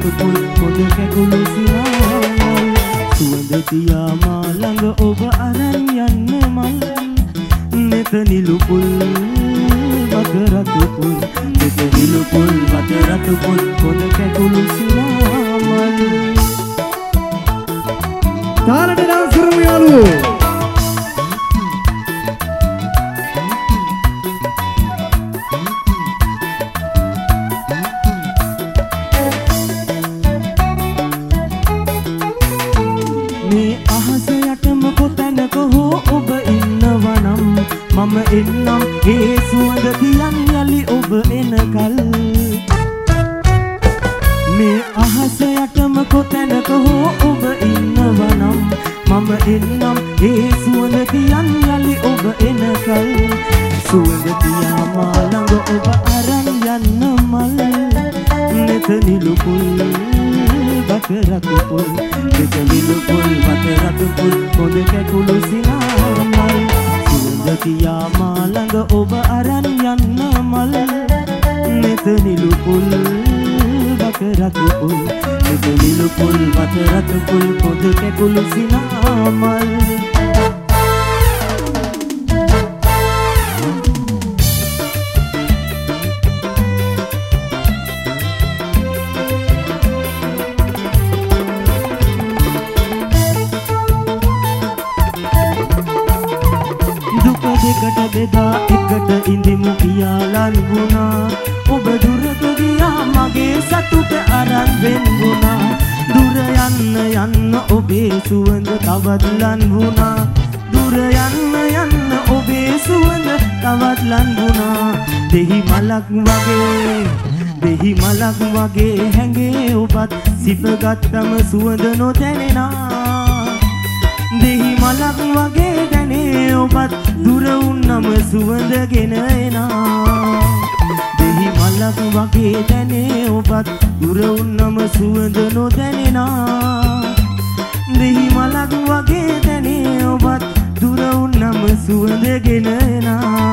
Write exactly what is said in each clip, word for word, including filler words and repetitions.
රතු පුල් පොද කැකුළු සිනාමල් සුවඳ තියා මා ළඟ ඔබ අරන් යන්න මල් නෙත නිලු පුල් වත රතු පුල් නෙත නිලු පුල් වත රතු පුල් පොද කැකුළු සිනාමල් තාලට ඩාන්ස් කරමු යාළුවෝ මම එන්නම් ඒ සුවඳ තියන් යලි ඔබ එනකල් මේ අහස යටම කොතැනක හෝ ඔබ ඉන්නවනම් මම එන්නම් ඒ සුවඳ තියන් යලි ඔබ එනකල් සුවඳ තියා මා ළඟ ඔබ අරන් යන්න මල් නෙත නිලු පුල් වත රතු පුල් නෙත නිලු පුල් වත රතු පුල් පොද කැකුළු සිනාමල් තියා මා ළඟ ඔබ අරන් යන්න මල් නෙත නිලු පුල් වත රතු පුල් නෙත නිලු පුල් වත රතු පුල් පොද කැකුළු සිනාමල් දෙකට බෙදා එකට ඉඳිමු කියාලන් වුණා ඔබ දුරට ගියා මගේ සතුට අරන් වෙන් වුණා දුර යන්න යන්න ඔබේ සුවඳ තවත් ලන් වුණා දුර යන්න යන්න ඔබේ සුවඳ තවත් ලන් වුණා දෙහි මලක් වගේ දෙහි මලක් වගේ හැඟේ ඔබත් සිපගත්තම සුවඳ නොදැනෙනා දෙහි මලක් වගේ දැනේ ඔබත් දුර වුන්නම සුවඳගෙන එනා දෙහි මලක් වගේ දැනේ ඔබත් දුර වුන්නම සුවඳ නොදැනෙනා දෙහි මලක් වගේ දැනේ ඔබත් දුර වුන්නම සුවඳගෙන එනා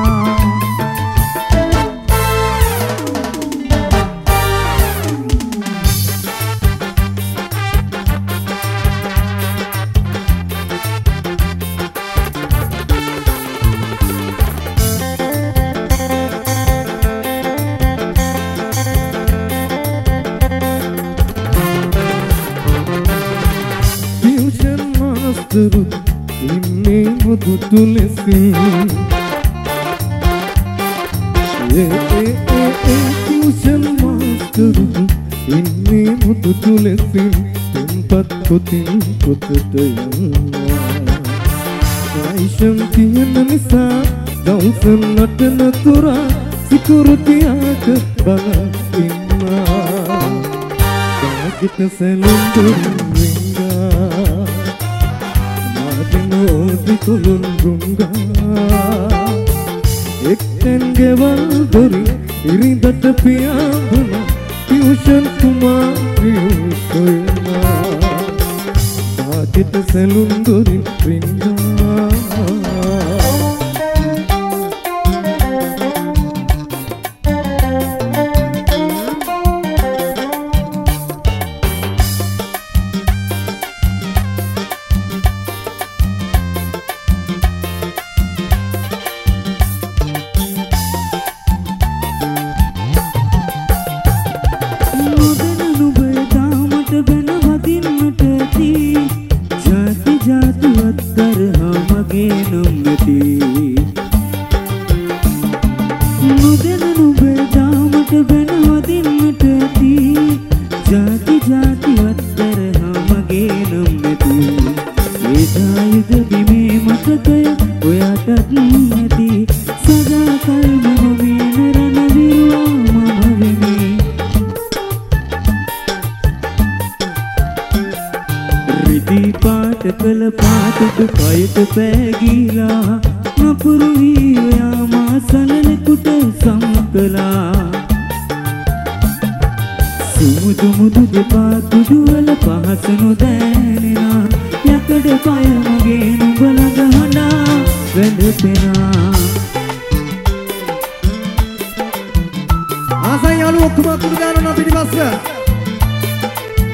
ඉන්නේ මුදුතු ලෙසින් ඒ ඒ ඒ ටියුෂන් මාස්ටර් ඉන්නේ මුදුතු ලෙසින් tempat පොතින් පොතට යනවා ආයිෂන් තියෙන නිසා දවසන් නටන තුරා සිකුරුටියක බලන් ඉන්නවා කාගෙට සැලුම් රිංගා Odi kulun runga Ekten geval dori Irindat piyambuna Tuition kumariyu soyna Kaagita selun dori ringa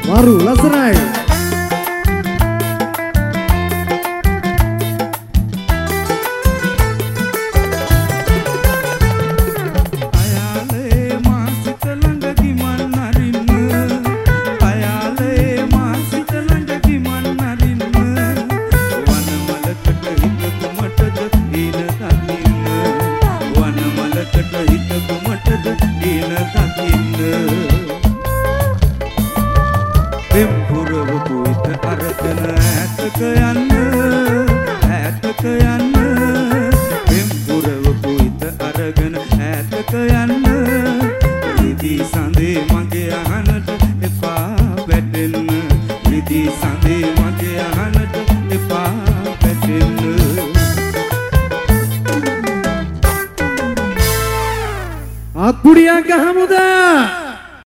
Waru Laserai. Akudiya kahamuda